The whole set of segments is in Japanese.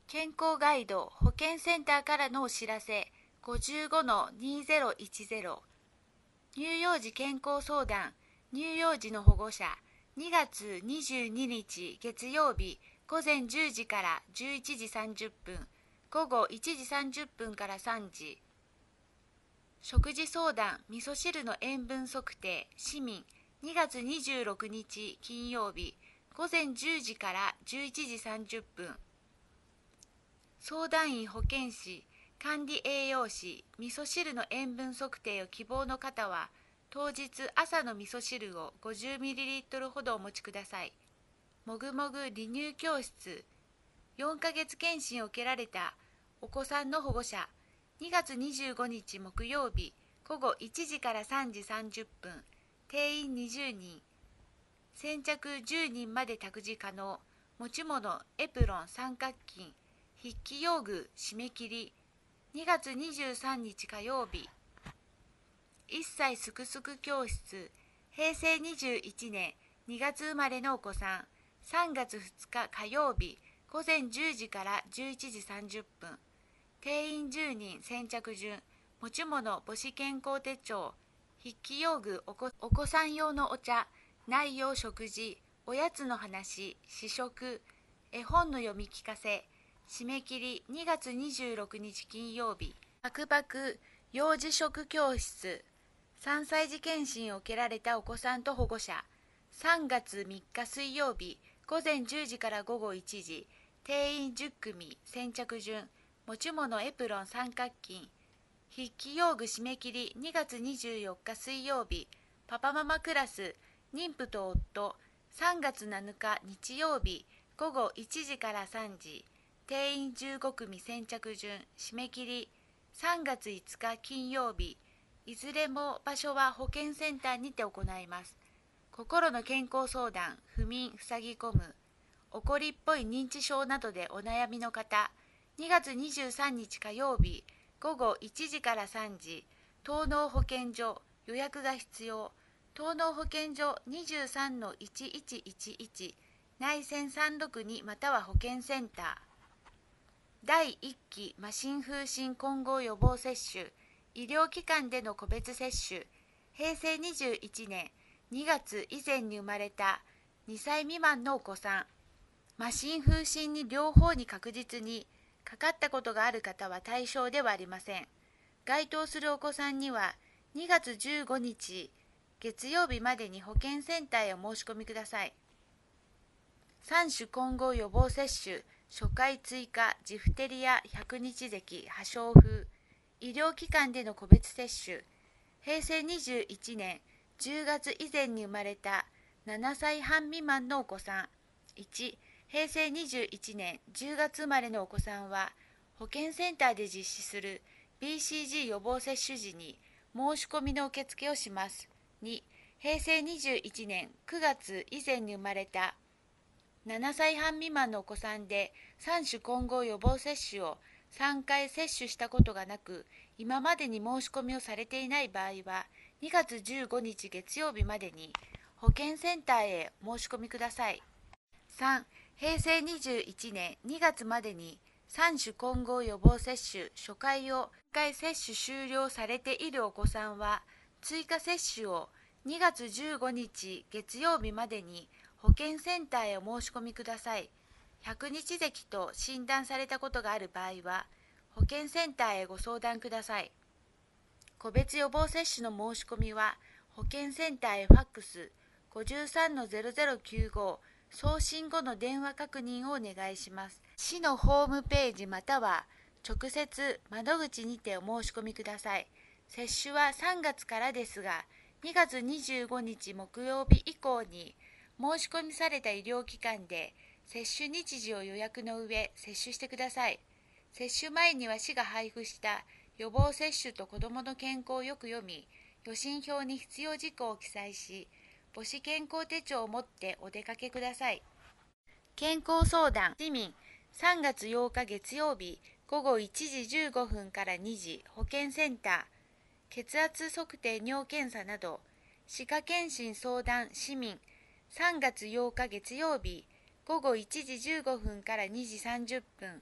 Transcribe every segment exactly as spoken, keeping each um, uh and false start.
健康ガイド保健センターからのお知らせ ごじゅうごのにせんじゅう 乳幼児健康相談乳幼児の保護者にがつにじゅうににち月曜日午前じゅうじからじゅういちじさんじゅっぷん、午後いちじさんじゅっぷんからさんじ。食事相談味噌汁の塩分測定市民にがつにじゅうろくにち金曜日午前じゅうじからじゅういちじさんじゅっぷん。相談員保健師管理栄養士味噌汁の塩分測定を希望の方は当日朝の味噌汁を ごじゅうミリリットル ほどお持ちください。もぐもぐ離乳教室よんかげつ検診を受けられたお子さんの保護者にがつにじゅうごにち木曜日午後いちじからさんじさんじゅっぷん、定員にじゅうにん、先着じゅうにんまで託児可能。持ち物エプロン三角巾筆記用具締め切りにがつにじゅうさんにち火曜日。いっさいすくすく教室へいせいにじゅういちねんにがつ生まれのお子さんさんがつふつか火曜日午前じゅうじからじゅういちじさんじゅっぷん。定員じゅうにん先着順。持ち物母子健康手帳筆記用具お子、お子さん用のお茶内容食事おやつの話試食絵本の読み聞かせ。締め切りにがつにじゅうろくにち金曜日。パクパク幼児食教室さんさい児検診を受けられたお子さんと保護者さんがつみっか水曜日午前じゅうじから午後いちじ。定員じゅっくみ先着順。持ち物エプロン三角巾筆記用具締め切りにがつにじゅうよっか水曜日。パパママクラス妊婦と夫さんがつなのか日曜日午後いちじからさんじ。定員じゅうごくみ先着順。締め切りさんがついつか金曜日。いずれも場所は保健センターにて行います。心の健康相談不眠塞ぎ込む怒りっぽい認知症などでお悩みの方にがつにじゅうさんにち火曜日午後いちじからさんじ。東農保健所予約が必要。東農保健所 にじゅうさんのいちいちいちいち 内線さんろくにまたは保健センター。だいいっき麻疹風疹混合予防接種医療機関での個別接種へいせいにじゅういちねんにがつ以前に生まれたにさい未満のお子さん麻疹風疹に両方に確実にかかったことがある方は対象ではありません。該当するお子さんにはにがつじゅうごにち月曜日までに保健センターへお申し込みください。さん種混合予防接種初回追加ジフテリアひゃくにち咳破傷風医療機関での個別接種へいせいにじゅういちねんじゅうがつ以前に生まれたななさいはん未満のお子さんいちへいせいにじゅういちねんじゅうがつ生まれのお子さんは保健センターで実施する ビーシージー 予防接種時に申し込みの受付をします。にへいせいにじゅういちねんくがつ以前に生まれたななさいはん未満のお子さんでさん種混合予防接種をさんかい接種したことがなく今までに申し込みをされていない場合はにがつじゅうごにち月曜日までに保健センターへ申し込みください。さんへいせいにじゅういちねんにがつまでにさん種混合予防接種初回をいっかい接種終了されているお子さんは追加接種をにがつじゅうごにち月曜日までに保健センターへお申し込みください。ひゃくにち咳と診断されたことがある場合は保健センターへご相談ください。個別予防接種の申し込みは保健センターへファックス ごじゅうさんのゼロゼロきゅうご 送信後の電話確認をお願いします。市のホームページまたは直接窓口にてお申し込みください。接種はさんがつからですがにがつにじゅうごにち木曜日以降に申し込みされた医療機関で接種日時を予約の上接種してください。接種前には市が配布した予防接種と子どもの健康をよく読み、予診票に必要事項を記載し、母子健康手帳を持ってお出かけください。健康相談市民さんがつようか月曜日午後いちじじゅうごふんからにじ保健センター血圧測定尿検査など歯科検診相談市民さんがつようか月曜日午後いちじじゅうごふんからにじさんじゅっぷん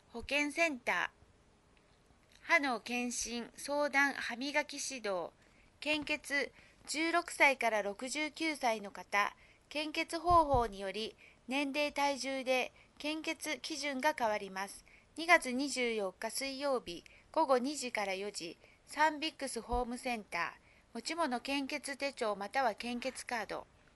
保健センター、歯の検診、相談、歯磨き指導、献血、じゅうろくさいからろくじゅうきゅうさいの方、献血方法により年齢体重で献血基準が変わります。にがつにじゅうよっか水曜日ごごにじからよじ、サンビックスホームセンター、持ち物献血手帳または献血カード。